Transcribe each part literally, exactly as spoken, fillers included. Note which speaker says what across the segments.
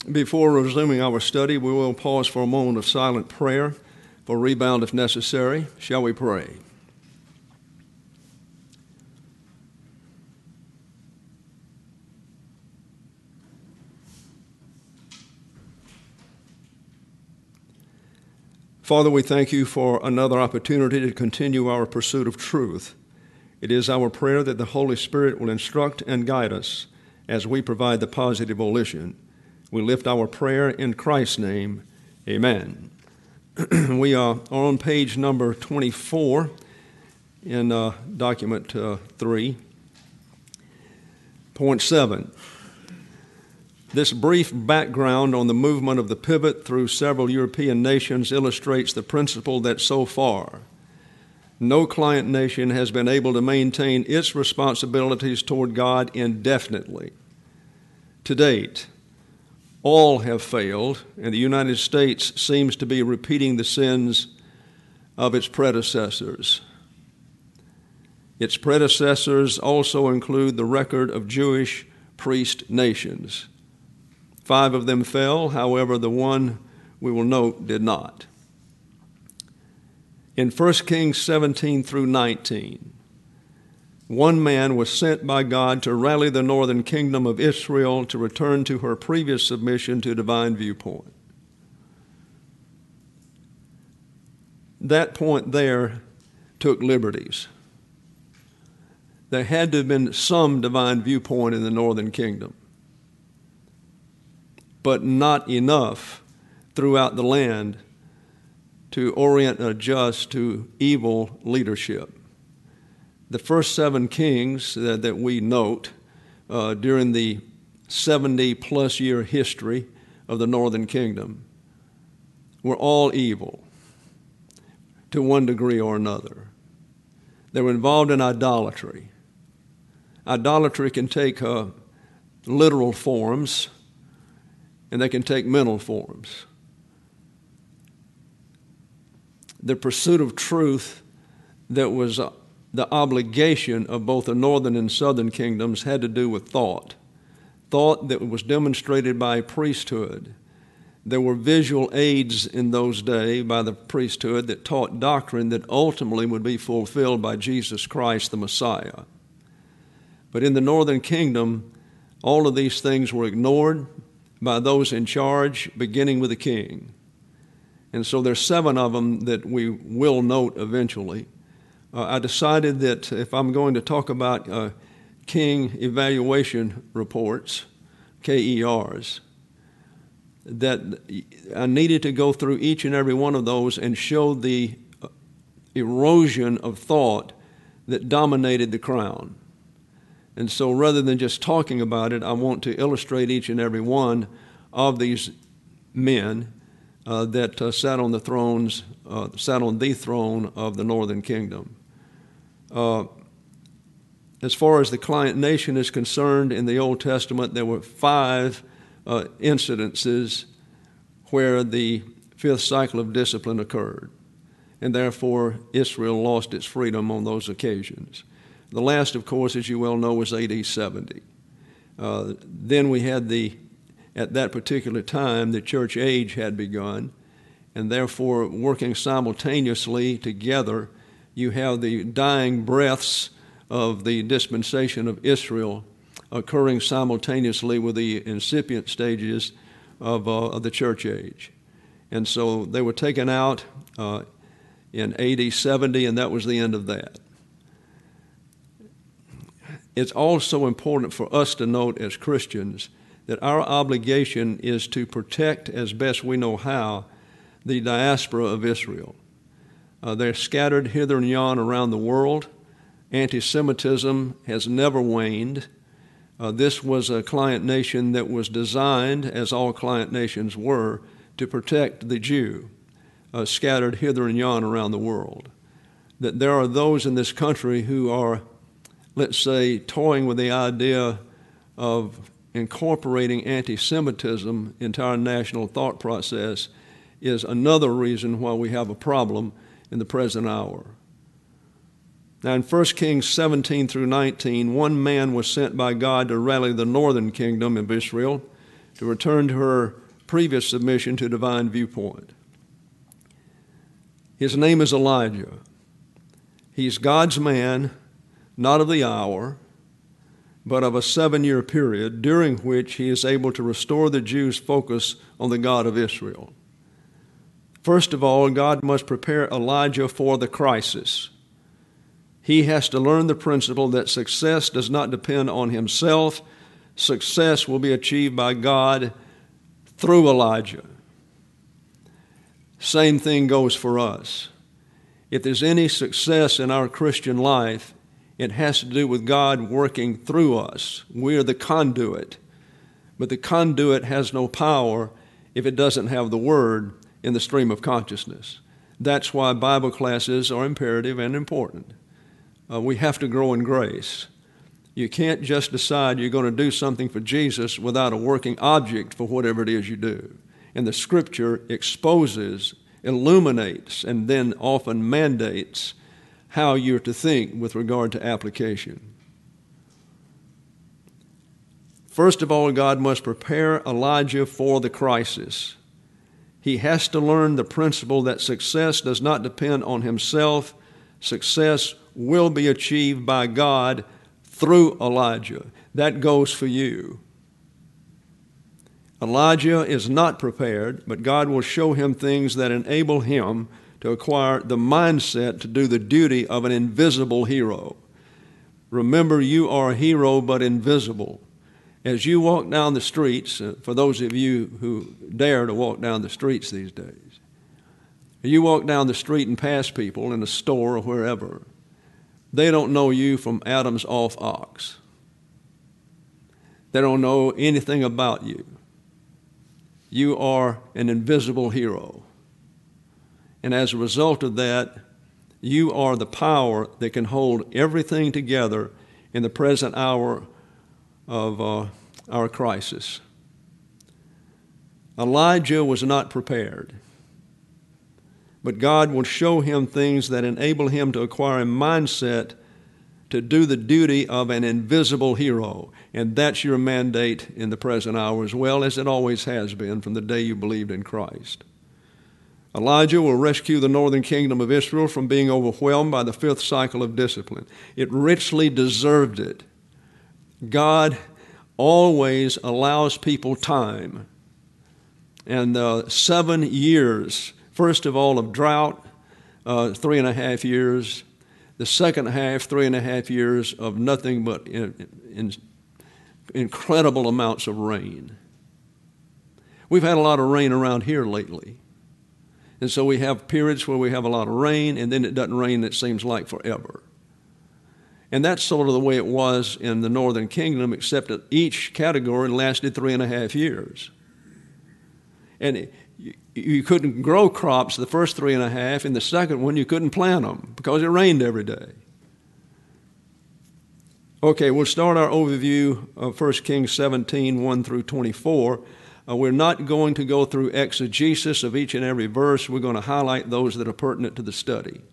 Speaker 1: Before resuming our study, we will pause for a moment of silent prayer for rebound if necessary. Shall we pray? Father, we thank you for another opportunity to continue our pursuit of truth. It is our prayer that the Holy Spirit will instruct and guide us as we provide the positive volition. We lift our prayer in Christ's name. Amen. We are on page number twenty-four in uh, document uh, three. Point seven. This brief background on the movement of the pivot through several European nations illustrates the principle that so far, no client nation has been able to maintain its responsibilities toward God indefinitely. To date, all have failed, and the United States seems to be repeating the sins of its predecessors. Its predecessors also include the record of Jewish priest nations. Five of them fell, however, the one we will note did not. In First Kings seventeen through nineteen, one man was sent by God to rally the northern kingdom of Israel to return to her previous submission to divine viewpoint. That point there took liberties. There had to have been some divine viewpoint in the northern kingdom, but not enough throughout the land to orient and adjust to evil leadership. The first seven kings that, that we note uh, during the seventy-plus year history of the northern kingdom were all evil to one degree or another. They were involved in idolatry. Idolatry can take uh, literal forms, and they can take mental forms. The pursuit of truth that was uh, the obligation of both the northern and southern kingdoms had to do with thought. Thought that was demonstrated by priesthood. There were visual aids in those days by the priesthood that taught doctrine that ultimately would be fulfilled by Jesus Christ, the Messiah. But in the northern kingdom, all of these things were ignored by those in charge, beginning with the king. And so there's seven of them that we will note eventually. Uh, I decided that if I'm going to talk about uh, king evaluation reports, K E Rs, that I needed to go through each and every one of those and show the erosion of thought that dominated the crown. And so rather than just talking about it, I want to illustrate each and every one of these men uh, that uh, sat on the thrones, uh, sat on the throne of the northern kingdom. Uh, as far as the client nation is concerned, in the Old Testament, there were five uh, incidences where the fifth cycle of discipline occurred, and therefore Israel lost its freedom on those occasions. The last, of course, as you well know, was A D seventy. Uh, then we had the, at that particular time, the church age had begun, and therefore working simultaneously together, you have the dying breaths of the dispensation of Israel occurring simultaneously with the incipient stages of, uh, of the church age. And so they were taken out uh, in A D seventy, and that was the end of that. It's also important for us to note as Christians that our obligation is to protect as best we know how the diaspora of Israel. Uh, they're scattered hither and yon around the world. Anti-Semitism has never waned. Uh, this was a client nation that was designed, as all client nations were, to protect the Jew, uh, scattered hither and yon around the world. That there are those in this country who are, let's say, toying with the idea of incorporating anti-Semitism into our national thought process is another reason why we have a problem in the present hour. Now, in First Kings seventeen through nineteen, one man was sent by God to rally the northern kingdom of Israel to return to her previous submission to divine viewpoint. His name is Elijah. He's God's man, not of the hour, but of a seven-year period during which he is able to restore the Jews' focus on the God of Israel. First of all, God must prepare Elijah for the crisis. He has to learn the principle that success does not depend on himself. Success will be achieved by God through Elijah. Same thing goes for us. If there's any success in our Christian life, it has to do with God working through us. We're the conduit. But the conduit has no power if it doesn't have the Word in the stream of consciousness. That's why Bible classes are imperative and important. Uh, we have to grow in grace. You can't just decide you're going to do something for Jesus without a working object for whatever it is you do. And the Scripture exposes, illuminates, and then often mandates how you're to think with regard to application. First of all, God must prepare Elijah for the crisis. He has to learn the principle that success does not depend on himself. Success will be achieved by God through Elijah. That goes for you. Elijah is not prepared, but God will show him things that enable him to acquire the mindset to do the duty of an invisible hero. Remember, you are a hero but invisible. As you walk down the streets, uh, for those of you who dare to walk down the streets these days, you walk down the street and pass people in a store or wherever, they don't know you from Adam's off ox. They don't know anything about you. You are an invisible hero. And as a result of that, you are the power that can hold everything together in the present hour of uh, our crisis. Elijah was not prepared, but God will show him things that enable him to acquire a mindset to do the duty of an invisible hero. And that's your mandate in the present hour as well, as it always has been from the day you believed in Christ. Elijah will rescue the northern kingdom of Israel from being overwhelmed by the fifth cycle of discipline. It richly deserved it. God always allows people time. And uh, seven years, first of all, of drought, uh, three and a half years. The second half, three and a half years of nothing but in, in, incredible amounts of rain. We've had a lot of rain around here lately. And so we have periods where we have a lot of rain, and then it doesn't rain, it seems like forever. And that's sort of the way it was in the northern kingdom, except that each category lasted three and a half years. And it, you, you couldn't grow crops the first three and a half. In the second one, you couldn't plant them because it rained every day. Okay, we'll start our overview of First Kings seventeen, one through twenty-four. Uh, we're not going to go through exegesis of each and every verse. We're going to highlight those that are pertinent to the study.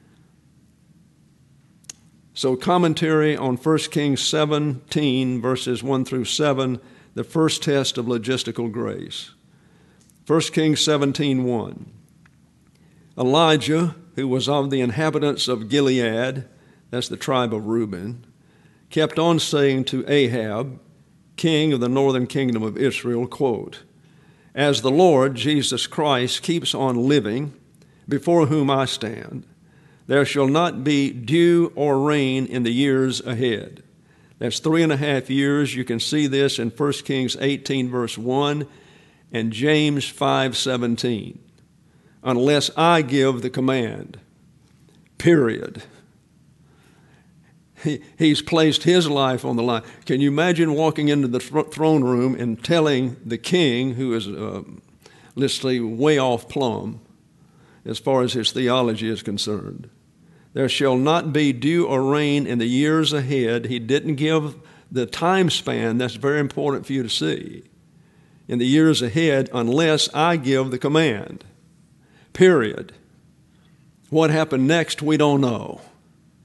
Speaker 1: So commentary on First Kings seventeen, verses one through seven, the first test of logistical grace. First Kings seventeen, one. Elijah, who was of the inhabitants of Gilead, that's the tribe of Reuben, kept on saying to Ahab, king of the northern kingdom of Israel, quote, "As the Lord Jesus Christ keeps on living, before whom I stand, there shall not be dew or rain in the years ahead." That's three and a half years. You can see this in First Kings eighteen, verse one, and James five, seventeen. Unless I give the command, period. He, he's placed his life on the line. Can you imagine walking into the th- throne room and telling the king, who is, uh, let's say, way off plumb, as far as his theology is concerned, there shall not be dew or rain in the years ahead. He didn't give the time span. That's very important for you to see. In the years ahead, unless I give the command. Period. What happened next, we don't know.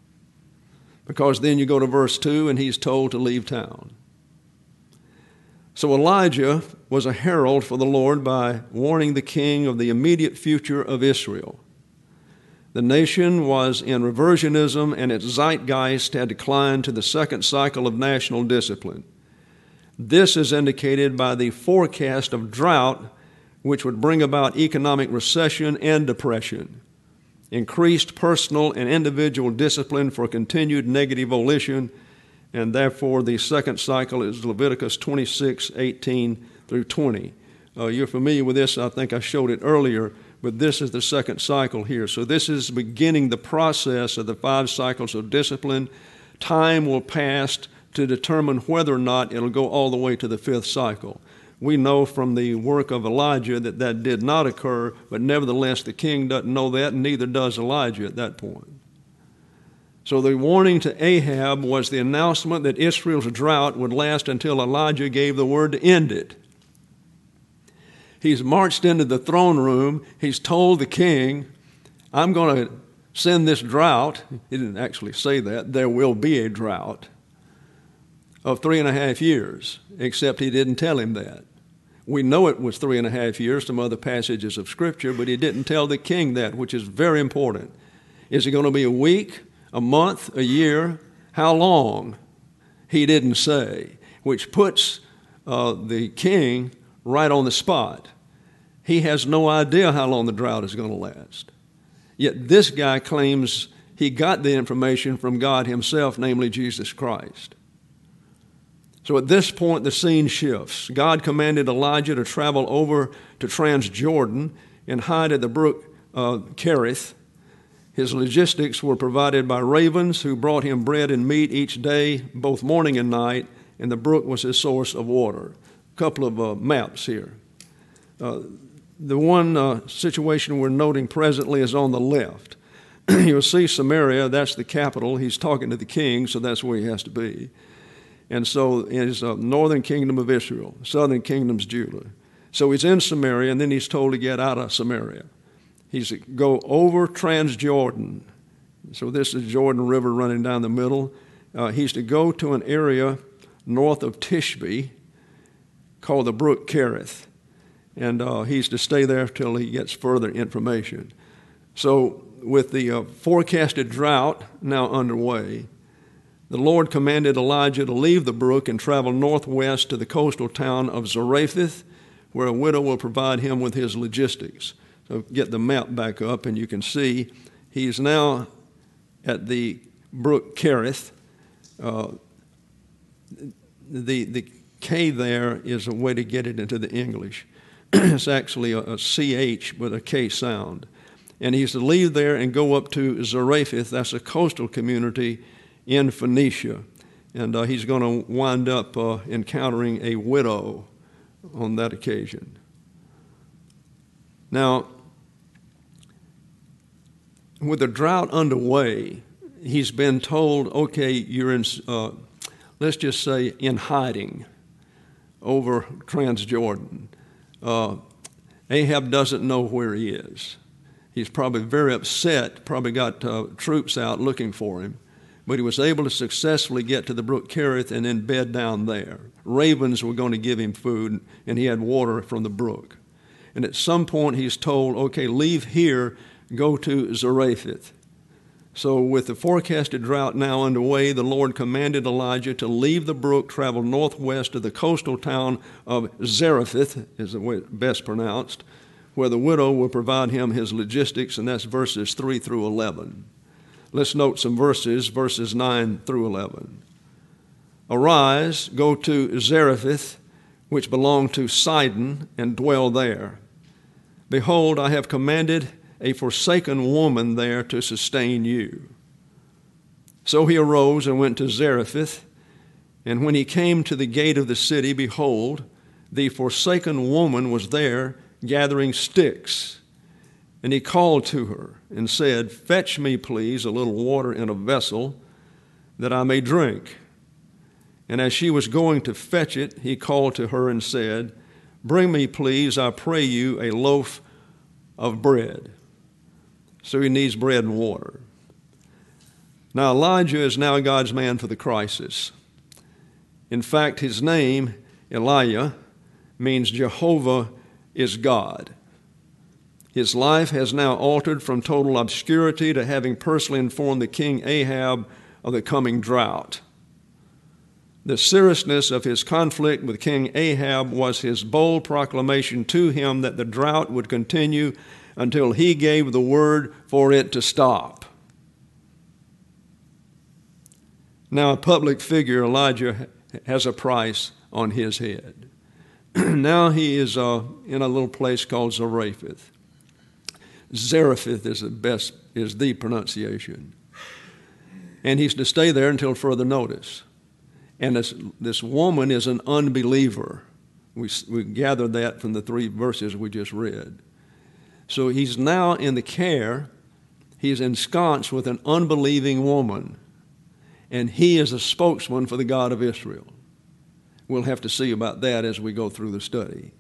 Speaker 1: Because then you go to verse two, and he's told to leave town. So Elijah was a herald for the Lord by warning the king of the immediate future of Israel. The nation was in reversionism, and its zeitgeist had declined to the second cycle of national discipline. This is indicated by the forecast of drought, which would bring about economic recession and depression, increased personal and individual discipline for continued negative volition, and therefore the second cycle is Leviticus twenty-six, eighteen through twenty. Uh, you're familiar with this. I think I showed it earlier, but this is the second cycle here. So this is beginning the process of the five cycles of discipline. Time will pass to determine whether or not it'll go all the way to the fifth cycle. We know from the work of Elijah that that did not occur, but nevertheless the king doesn't know that, and neither does Elijah at that point. So the warning to Ahab was the announcement that Israel's drought would last until Elijah gave the word to end it. He's marched into the throne room. He's told the king, I'm going to send this drought. He didn't actually say that. There will be a drought of three and a half years, except he didn't tell him that. We know it was three and a half years from other passages of Scripture, but he didn't tell the king that, which is very important. Is it going to be a week, a month, a year? How long? He didn't say, which puts uh, the king right on the spot. He has no idea how long the drought is going to last. Yet this guy claims he got the information from God himself, namely Jesus Christ. So at this point, the scene shifts. God commanded Elijah to travel over to Transjordan and hide at the brook uh, Kerith. His logistics were provided by ravens who brought him bread and meat each day, both morning and night, and the brook was his source of water. A couple of uh, maps here. Uh, the one uh, situation we're noting presently is on the left. You'll see Samaria, that's the capital. He's talking to the king, so that's where he has to be. And so is uh, northern kingdom of Israel, southern kingdom's Judah. So he's in Samaria, and then he's told to get out of Samaria. He's to go over Transjordan. So this is Jordan River running down the middle. Uh, he's to go to an area north of Tishbe called the brook Kerith. And uh, he's to stay there till he gets further information. So with the uh, forecasted drought now underway, the Lord commanded Elijah to leave the brook and travel northwest to the coastal town of Zarephath, where a widow will provide him with his logistics. So get the map back up, and you can see he's now at the brook Kerith. Uh, the, the K there is a way to get it into the English. It's actually a, a C H with a K sound. And he's to leave there and go up to Zarephath. That's a coastal community in Phoenicia, and uh, he's going to wind up uh, encountering a widow on that occasion. Now, with the drought underway, he's been told, okay, you're in, uh, let's just say, in hiding over Transjordan. Uh, Ahab doesn't know where he is. He's probably very upset, probably got uh, troops out looking for him. But he was able to successfully get to the brook Kerith and then bed down there. Ravens were going to give him food, and he had water from the brook. And at some point he's told, okay, leave here, go to Zarephath. So with the forecasted drought now underway, the Lord commanded Elijah to leave the brook, travel northwest to the coastal town of Zarephath, is the way it's best pronounced, where the widow will provide him his logistics, and that's verses three through eleven. Let's note some verses, verses nine through eleven. Arise, go to Zarephath, which belonged to Sidon, and dwell there. Behold, I have commanded a forsaken woman there to sustain you. So he arose and went to Zarephath, and when he came to the gate of the city, behold, the forsaken woman was there gathering sticks. And he called to her and said, fetch me, please, a little water in a vessel that I may drink. And as she was going to fetch it, he called to her and said, bring me, please, I pray you, a loaf of bread. So he needs bread and water. Now Elijah is now God's man for the crisis. In fact, his name Elijah means Jehovah is God. His life has now altered from total obscurity to having personally informed the king Ahab of the coming drought. The seriousness of his conflict with King Ahab was his bold proclamation to him that the drought would continue until he gave the word for it to stop. Now, a public figure, Elijah, has a price on his head. Now he is uh, in a little place called Zarephath. Zarephath is the best, is the pronunciation. And he's to stay there until further notice. And this, this woman is an unbeliever. We, we gathered that from the three verses we just read. So he's now in the care, he's ensconced with an unbelieving woman, and he is a spokesman for the God of Israel. We'll have to see about that as we go through the study.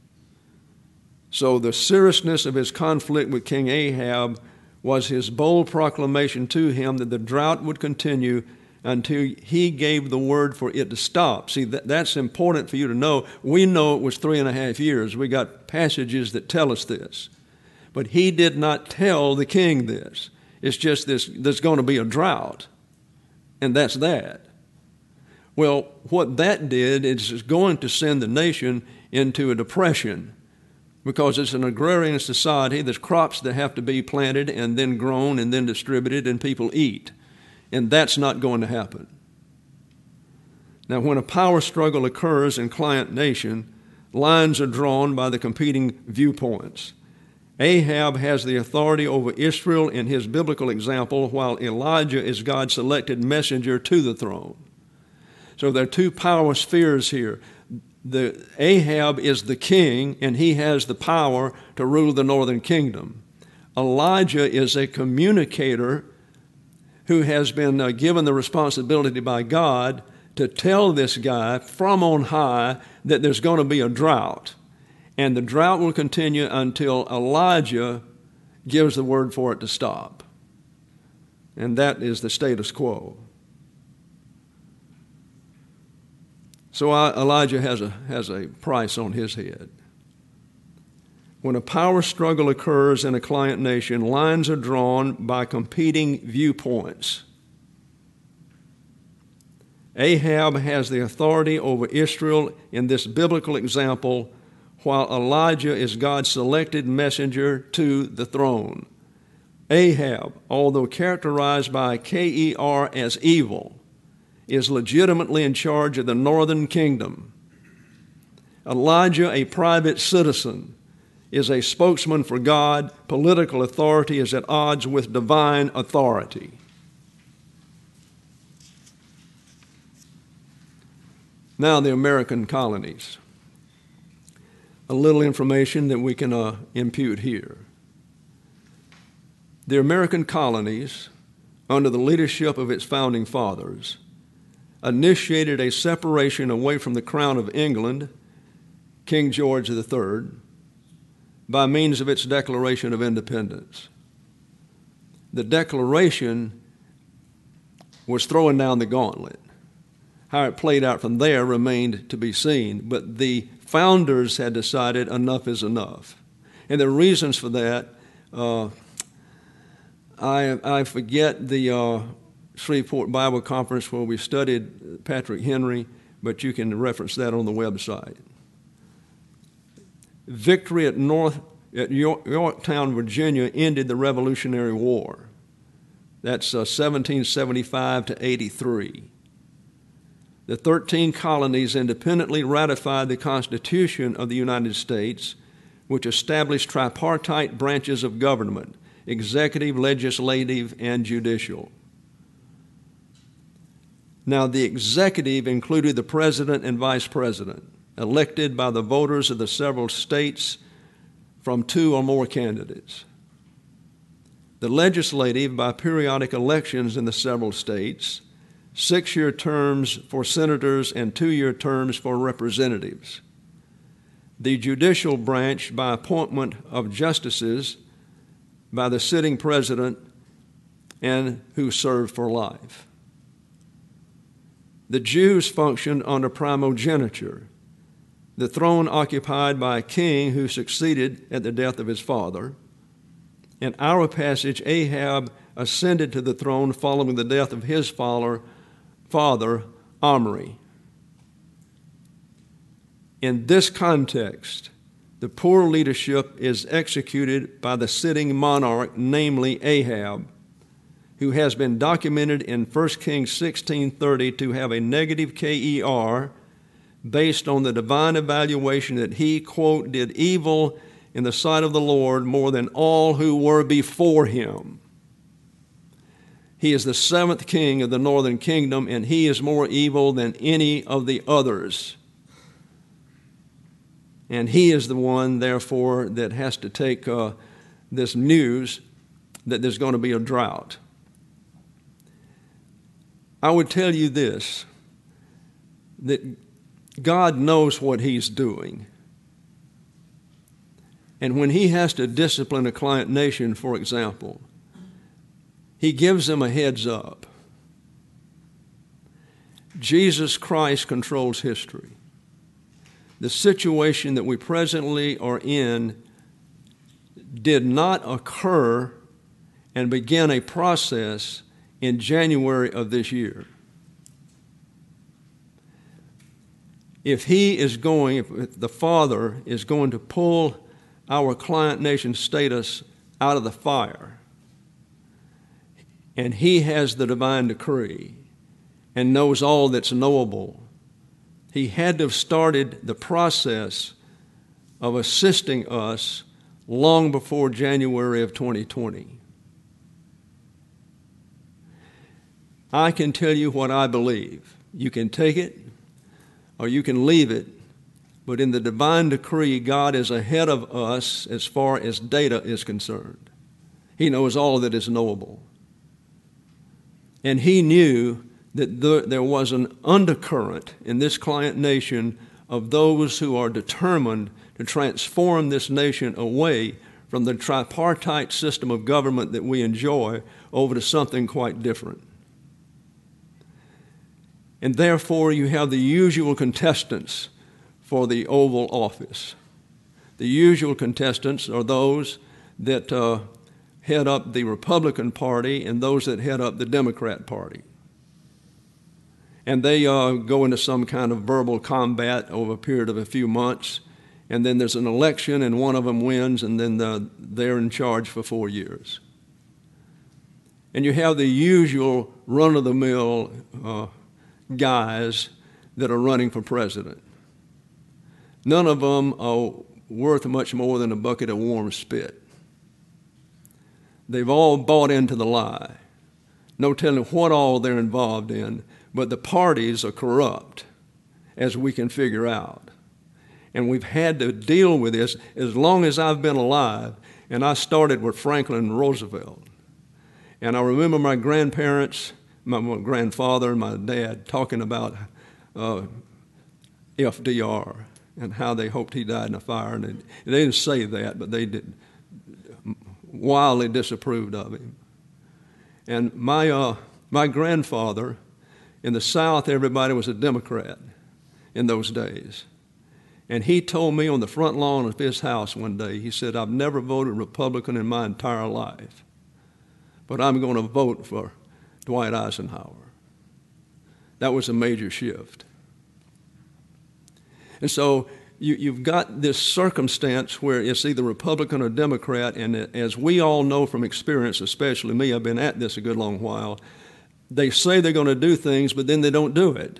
Speaker 1: So the seriousness of his conflict with King Ahab was his bold proclamation to him that the drought would continue until he gave the word for it to stop. See, that, that's important for you to know. We know it was three and a half years. We got passages that tell us this. But he did not tell the king this. It's just this, there's going to be a drought, and that's that. Well, what that did is it's going to send the nation into a depression, because it's an agrarian society. There's crops that have to be planted and then grown and then distributed and people eat. And that's not going to happen. Now, when a power struggle occurs in client nation, lines are drawn by the competing viewpoints. Ahab has the authority over Israel in his biblical example, while Elijah is God's selected messenger to the throne. So there are two power spheres here. The Ahab is the king, and he has the power to rule the northern kingdom. Elijah is a communicator who has been uh, given the responsibility by God to tell this guy from on high that there's going to be a drought. And the drought will continue until Elijah gives the word for it to stop. And that is the status quo. So Elijah has a, has a price on his head. When a power struggle occurs in a client nation, lines are drawn by competing viewpoints. Ahab has the authority over Israel in this biblical example, while Elijah is God's selected messenger to the throne. Ahab, although characterized by K E R as evil, is legitimately in charge of the northern kingdom. Elijah, a private citizen, is a spokesman for God. Political authority is at odds with divine authority. Now, the American colonies. A little information that we can uh, impute here. The American colonies, under the leadership of its founding fathers, initiated a separation away from the crown of England, King George the Third, by means of its Declaration of Independence. The Declaration was throwing down the gauntlet. How it played out from there remained to be seen, but the founders had decided enough is enough. And the reasons for that, uh, I, I forget the uh, Shreveport Bible Conference where we studied Patrick Henry, but you can reference that on the website. Victory at North at York, Yorktown, Virginia, ended the Revolutionary War. That's uh, seventeen seventy-five to eighty-three. The thirteen colonies independently ratified the Constitution of the United States, which established tripartite branches of government: executive, legislative, and judicial. Now, the executive included the president and vice president, elected by the voters of the several states from two or more candidates. The legislative by periodic elections in the several states, six-year terms for senators and two-year terms for representatives. The judicial branch by appointment of justices by the sitting president and who served for life. The Jews functioned under primogeniture, the throne occupied by a king who succeeded at the death of his father. In our passage, Ahab ascended to the throne following the death of his father, father Omri. In this context, the poor leadership is executed by the sitting monarch, namely Ahab, who has been documented in First Kings sixteen thirty to have a negative K E R based on the divine evaluation that he, quote, did evil in the sight of the Lord more than all who were before him. He is the seventh king of the northern kingdom, and he is more evil than any of the others. And he is the one, therefore, that has to take uh, this news that there's going to be a drought. I would tell you this, that God knows what he's doing. And when he has to discipline a client nation, for example, he gives them a heads up. Jesus Christ controls history. The situation that we presently are in did not occur and begin a process in January of this year. If he is going, if the Father is going to pull our client nation status out of the fire, and he has the divine decree and knows all that's knowable, he had to have started the process of assisting us long before January of twenty twenty. I can tell you what I believe. You can take it or you can leave it, but in the divine decree, God is ahead of us as far as data is concerned. He knows all that is knowable. And he knew that there was an undercurrent in this client nation of those who are determined to transform this nation away from the tripartite system of government that we enjoy over to something quite different. And therefore, you have the usual contestants for the Oval Office. The usual contestants are those that uh, head up the Republican Party and those that head up the Democrat Party. And they uh, go into some kind of verbal combat over a period of a few months, and then there's an election and one of them wins, and then the, they're in charge for four years. And you have the usual run-of-the-mill uh, guys that are running for president. None of them are worth much more than a bucket of warm spit. They've all bought into the lie. No telling what all they're involved in, but the parties are corrupt, as we can figure out. And we've had to deal with this as long as I've been alive, and I started with Franklin Roosevelt. And I remember my grandparents, my, my grandfather and my dad talking about uh, F D R and how they hoped he died in a fire. And they, they didn't say that, but they did wildly disapproved of him. And my uh, my grandfather, in the South, everybody was a Democrat in those days. And he told me on the front lawn of his house one day, he said, I've never voted Republican in my entire life, but I'm going to vote for Dwight Eisenhower. That was a major shift. And so you, you've got this circumstance where it's either Republican or Democrat, and as we all know from experience, especially me, I've been at this a good long while, they say they're going to do things, but then they don't do it.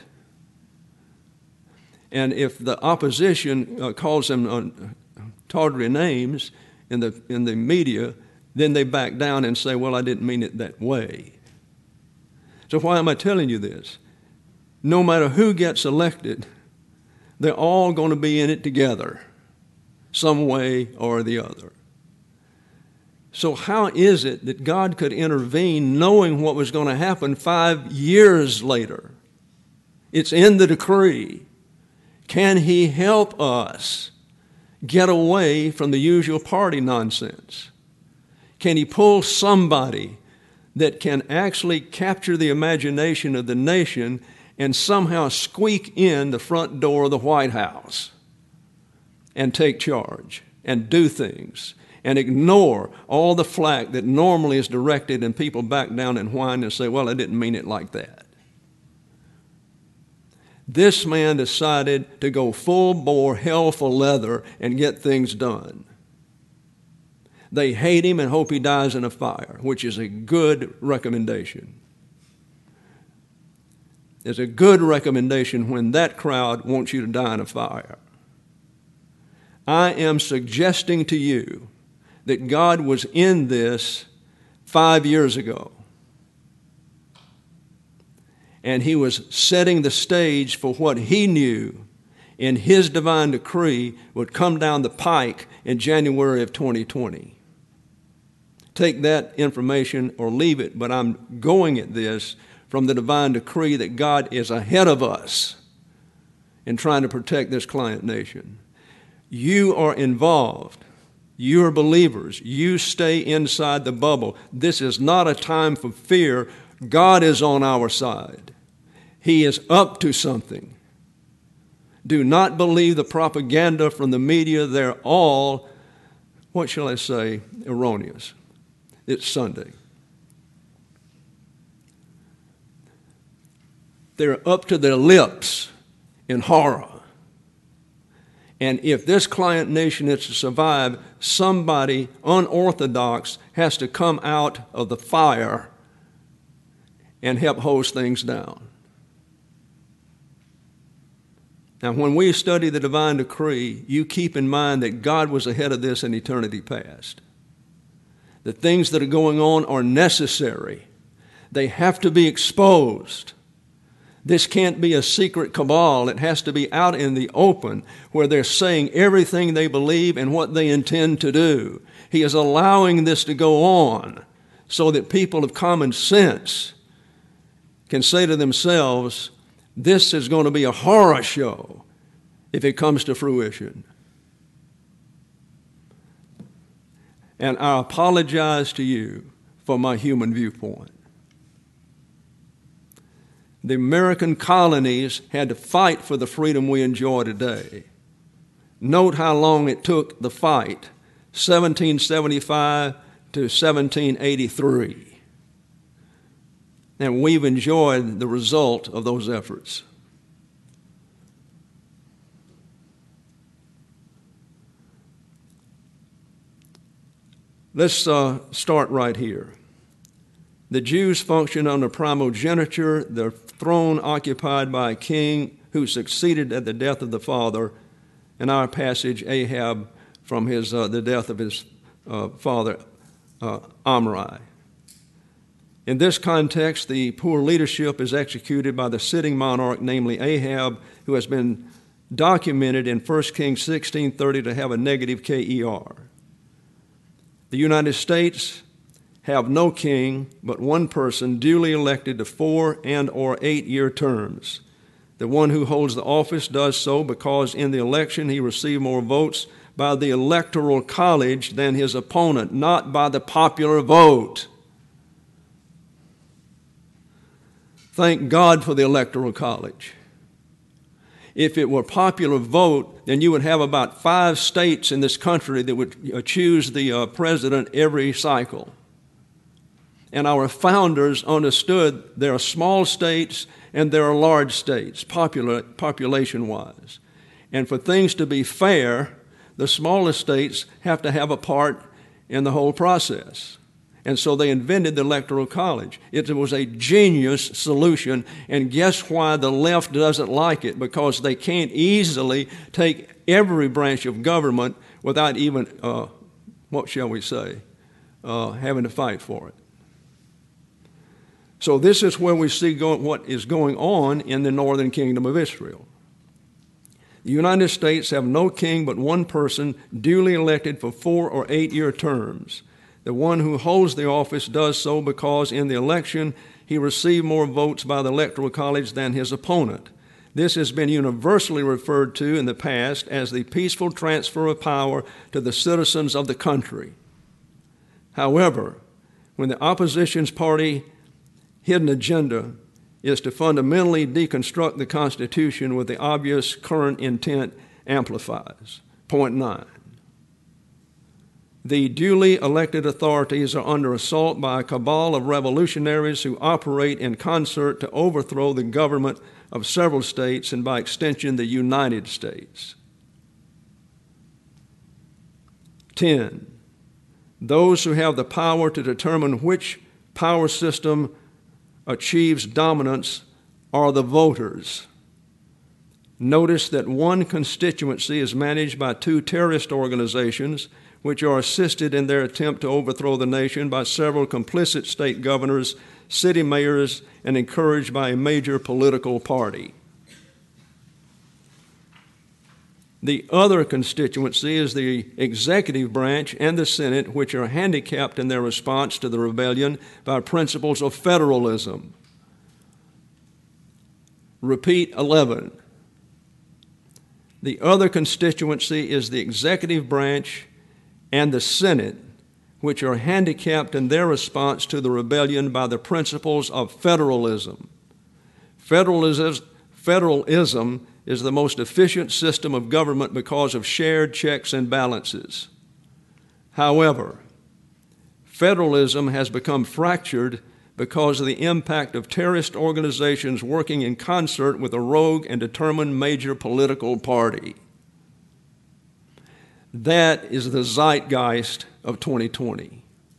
Speaker 1: And if the opposition uh, calls them uh, tawdry names in the, in the media, then they back down and say, well, I didn't mean it that way. So why am I telling you this? No matter who gets elected, they're all going to be in it together, some way or the other. So how is it that God could intervene knowing what was going to happen five years later? It's in the decree. Can he help us get away from the usual party nonsense? Can he pull somebody that can actually capture the imagination of the nation and somehow squeak in the front door of the White House? and take charge and do things and ignore all the flack that normally is directed, and people back down and whine and say, well, I didn't mean it like that. This man decided to go full bore, hell for leather, and get things done. They hate him and hope he dies in a fire, which is a good recommendation. It's a good recommendation when that crowd wants you to die in a fire. I am suggesting to you that God was in this five years ago. And he was setting the stage for what he knew in his divine decree would come down the pike in January of twenty twenty. Take that information or leave it, but I'm going at this from the divine decree that God is ahead of us in trying to protect this client nation. You are involved. You are believers. You stay inside the bubble. This is not a time for fear. God is on our side. He is up to something. Do not believe the propaganda from the media. They're all, what shall I say, erroneous. It's Sunday. They're up to their lips in horror. And if this client nation is to survive, somebody unorthodox has to come out of the fire and help hose things down. Now, when we study the divine decree, you keep in mind that God was ahead of this in eternity past. The things that are going on are necessary. They have to be exposed. This can't be a secret cabal. It has to be out in the open where they're saying everything they believe and what they intend to do. He is allowing this to go on so that people of common sense can say to themselves, this is going to be a horror show if it comes to fruition. And I apologize to you for my human viewpoint. The American colonies had to fight for the freedom we enjoy today. Note how long it took the fight, seventeen seventy-five to seventeen eighty-three. And we've enjoyed the result of those efforts. Let's uh, start right here. The Jews functioned under primogeniture, the throne occupied by a king who succeeded at the death of the father. In our passage, Ahab from his uh, the death of his uh, father, uh, Omri. In this context, the poor leadership is executed by the sitting monarch, namely Ahab, who has been documented in First Kings sixteen thirty to have a negative K E R. The United States have no king but one person duly elected to four and or eight-year terms. The one who holds the office does so because in the election he received more votes by the electoral college than his opponent, not by the popular vote. Thank God for the electoral college. If it were popular vote, then you would have about five states in this country that would choose the uh, president every cycle. And our founders understood there are small states and there are large states, popular, population-wise. And for things to be fair, the smaller states have to have a part in the whole process. And so they invented the Electoral College. It was a genius solution, and guess why the left doesn't like it? Because they can't easily take every branch of government without even, uh, what shall we say, uh, having to fight for it. So this is where we see go- what is going on in the northern kingdom of Israel. The United States have no king but one person duly elected for four or eight-year terms. The one who holds the office does so because in the election he received more votes by the Electoral College than his opponent. This has been universally referred to in the past as the peaceful transfer of power to the citizens of the country. However, when the opposition's party hidden agenda is to fundamentally deconstruct the Constitution with the obvious current intent amplifies. Point nine. The duly elected authorities are under assault by a cabal of revolutionaries who operate in concert to overthrow the government of several states and, by extension, the United States. ten. Those who have the power to determine which power system achieves dominance are the voters. Notice that one constituency is managed by two terrorist organizations, which are assisted in their attempt to overthrow the nation by several complicit state governors, city mayors, and encouraged by a major political party. The other constituency is the executive branch and the Senate, which are handicapped in their response to the rebellion by principles of federalism. Repeat eleven. The other constituency is the executive branch and the Senate, which are handicapped in their response to the rebellion by the principles of federalism. Federalism, federalism is the most efficient system of government because of shared checks and balances. However, federalism has become fractured because of the impact of terrorist organizations working in concert with a rogue and determined major political party. That is the zeitgeist of twenty twenty.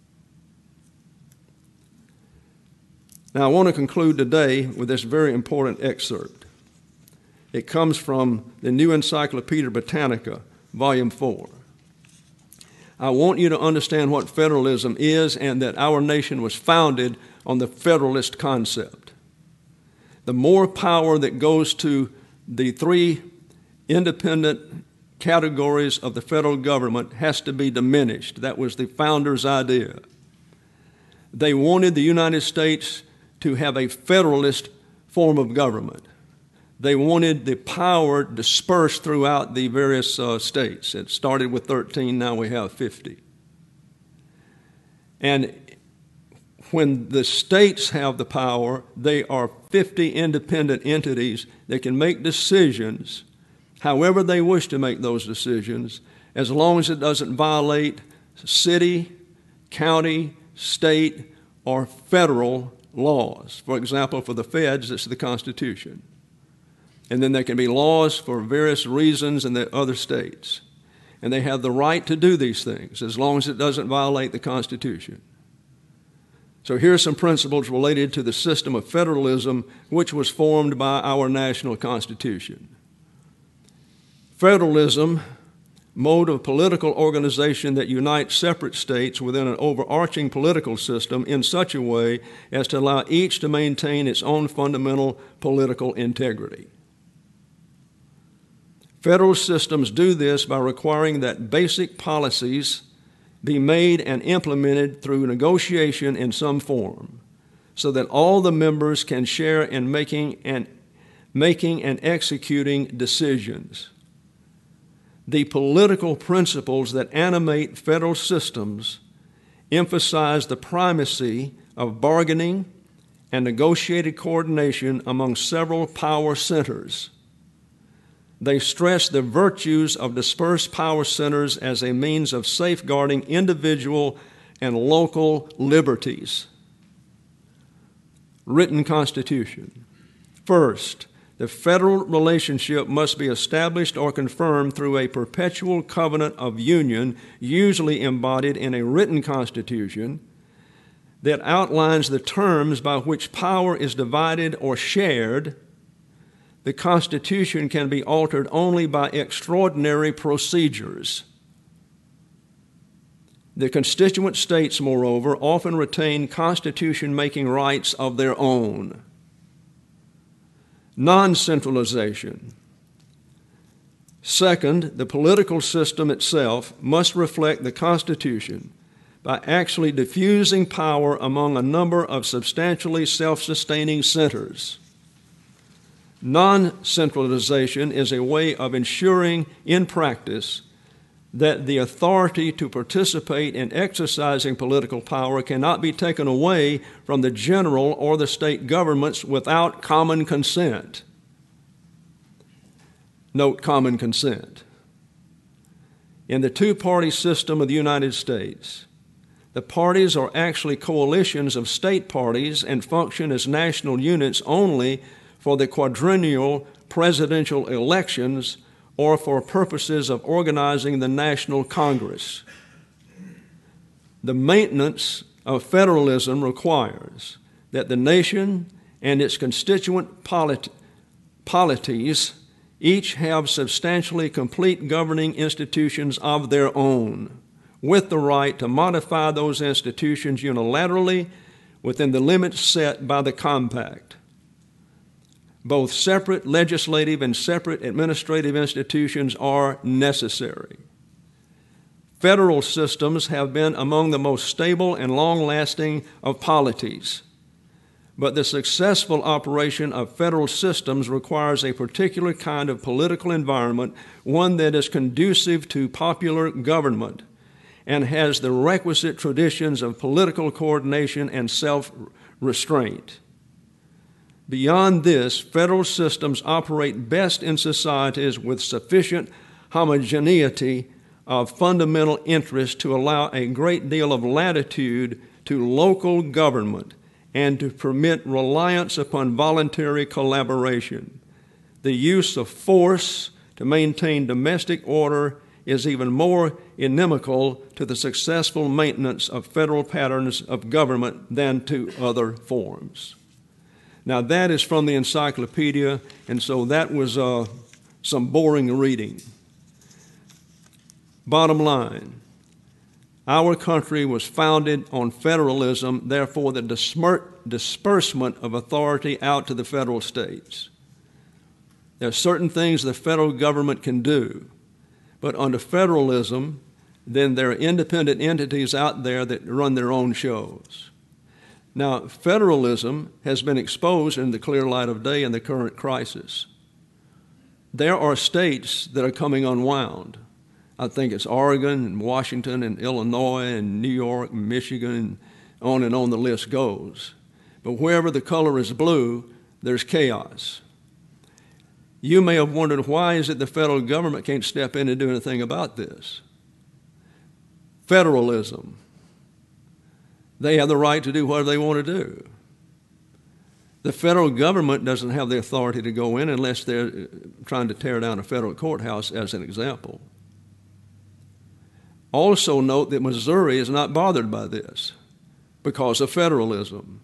Speaker 1: Now, I want to conclude today with this very important excerpt. It comes from the New Encyclopedia Britannica, Volume four. I want you to understand what federalism is and that our nation was founded on the federalist concept. The more power that goes to the three independent categories of the federal government has to be diminished. That was the founders' idea. They wanted the United States to have a federalist form of government. They wanted the power dispersed throughout the various uh, states. It started with thirteen, now we have fifty. And when the states have the power, they are fifty independent entities that can make decisions however they wish to make those decisions, as long as it doesn't violate city, county, state, or federal laws. For example, for the feds, it's the Constitution. And then there can be laws for various reasons in the other states. And they have the right to do these things as long as it doesn't violate the Constitution. So here are some principles related to the system of federalism which was formed by our national Constitution. Federalism, mode of political organization that unites separate states within an overarching political system in such a way as to allow each to maintain its own fundamental political integrity. Federal systems do this by requiring that basic policies be made and implemented through negotiation in some form, so that all the members can share in making and, making and executing decisions. The political principles that animate federal systems emphasize the primacy of bargaining and negotiated coordination among several power centers. They stress the virtues of dispersed power centers as a means of safeguarding individual and local liberties. Written Constitution. First, the federal relationship must be established or confirmed through a perpetual covenant of union, usually embodied in a written constitution, that outlines the terms by which power is divided or shared. The Constitution can be altered only by extraordinary procedures. The constituent states, moreover, often retain constitution-making rights of their own. Non-centralization. Second, the political system itself must reflect the Constitution by actually diffusing power among a number of substantially self-sustaining centers. Non-centralization is a way of ensuring in practice that the authority to participate in exercising political power cannot be taken away from the general or the state governments without common consent. Note common consent. In the two-party system of the United States, the parties are actually coalitions of state parties and function as national units only for the quadrennial presidential elections or for purposes of organizing the National Congress. The maintenance of federalism requires that the nation and its constituent polit- polities each have substantially complete governing institutions of their own, with the right to modify those institutions unilaterally within the limits set by the compact. Both separate legislative and separate administrative institutions are necessary. Federal systems have been among the most stable and long-lasting of polities, but the successful operation of federal systems requires a particular kind of political environment, one that is conducive to popular government and has the requisite traditions of political coordination and self-restraint. Beyond this, federal systems operate best in societies with sufficient homogeneity of fundamental interest to allow a great deal of latitude to local government and to permit reliance upon voluntary collaboration. The use of force to maintain domestic order is even more inimical to the successful maintenance of federal patterns of government than to other forms. Now, that is from the encyclopedia, and so that was uh, some boring reading. Bottom line, our country was founded on federalism, therefore the dismer- disbursement of authority out to the federal states. There are certain things the federal government can do, but under federalism, then there are independent entities out there that run their own shows. Now, federalism has been exposed in the clear light of day in the current crisis. There are states that are coming unwound. I think it's Oregon and Washington and Illinois and New York and Michigan, and on and on the list goes. But wherever the color is blue, there's chaos. You may have wondered, why is it the federal government can't step in and do anything about this? Federalism. They have the right to do whatever they want to do. The federal government doesn't have the authority to go in unless they're trying to tear down a federal courthouse, as an example. Also note that Missouri is not bothered by this because of federalism.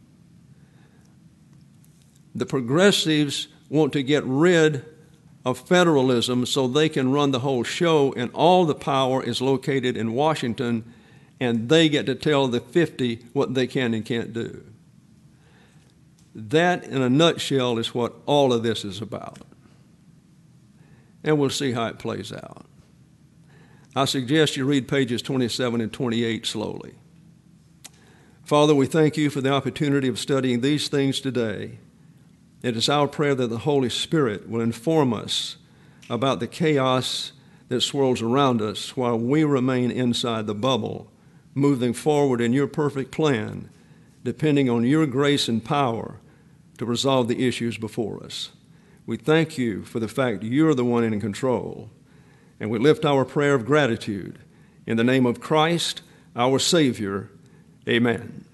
Speaker 1: The progressives want to get rid of federalism so they can run the whole show, and all the power is located in Washington, and they get to tell the fifty what they can and can't do. That, in a nutshell, is what all of this is about. And we'll see how it plays out. I suggest you read pages twenty-seven and twenty-eight slowly. Father, we thank you for the opportunity of studying these things today. It is our prayer that the Holy Spirit will inform us about the chaos that swirls around us while we remain inside the bubble, moving forward in your perfect plan, depending on your grace and power to resolve the issues before us. We thank you for the fact you're the one in control, and we lift our prayer of gratitude in the name of Christ, our Savior. Amen.